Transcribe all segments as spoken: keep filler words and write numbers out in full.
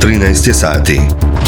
trinaest je sati.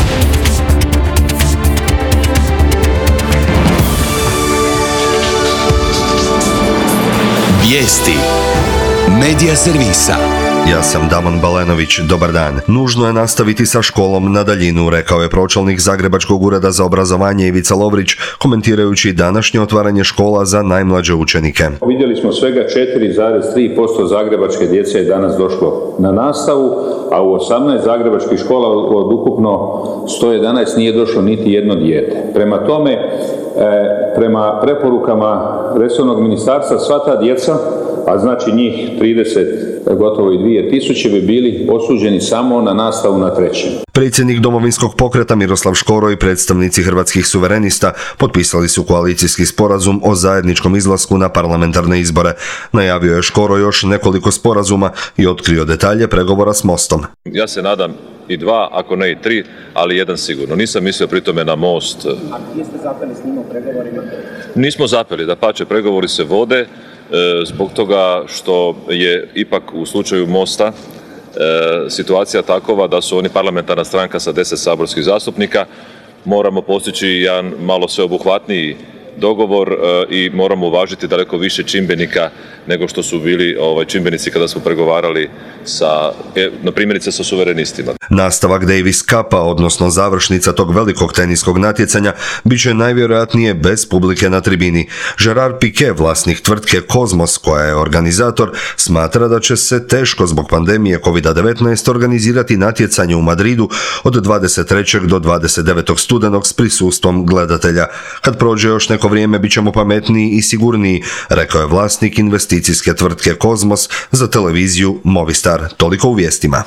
Vijesti Medija servisa. Ja sam Damon Balenović, dobar dan. Nužno je nastaviti sa školom na daljinu, rekao je pročelnik Zagrebačkog ureda za obrazovanje Ivica Lovrić, komentirajući današnje otvaranje škola za najmlađe učenike. Vidjeli smo svega četiri zarez tri posto zagrebačke djece je danas došlo na nastavu, a u osamnaest zagrebačkih škola od ukupno sto jedanaest nije došlo niti jedno dijete. Prema tome, e, prema preporukama resornog ministarstva, sva ta djeca, a znači njih trideset, gotovo i dvije tisuće, bi bili osuđeni samo na nastavu na trećem. Predsjednik Domovinskog pokreta Miroslav Škoro i predstavnici Hrvatskih suverenista potpisali su koalicijski sporazum o zajedničkom izlasku na parlamentarne izbore. Najavio je Škoro još nekoliko sporazuma i otkrio detalje pregovora s Mostom. Ja se nadam i dva, ako ne i tri, ali jedan sigurno. Nisam mislio pri tome na Most. A gdje ste zapeli s njim u pregovorima? Nismo zapeli, dapače, pregovori se vode. Zbog toga što je ipak u slučaju Mosta e, situacija takova da su oni parlamentarna stranka sa deset saborskih zastupnika. Moramo postići jedan malo sveobuhvatniji dogovor e, i moramo uvažiti daleko više čimbenika nego što su bili ovaj, čimbenici kada smo pregovarali sa, e, na primjerice sa suverenistima. Nastavak Davis Cupa, odnosno završnica tog velikog teniskog natjecanja, bit će najvjerojatnije bez publike na tribini. Gerard Piqué, vlasnik tvrtke Kozmos, koja je organizator, smatra da će se teško zbog pandemije kovid devetnaest organizirati natjecanje u Madridu od dvadeset trećeg do dvadeset devetog studenog s prisustvom gledatelja. Kad prođe još neko vrijeme, bit ćemo pametniji i sigurniji, rekao je vlasnik investicijske tvrtke Kozmos za televiziju Movistar. Toliko u vijestima.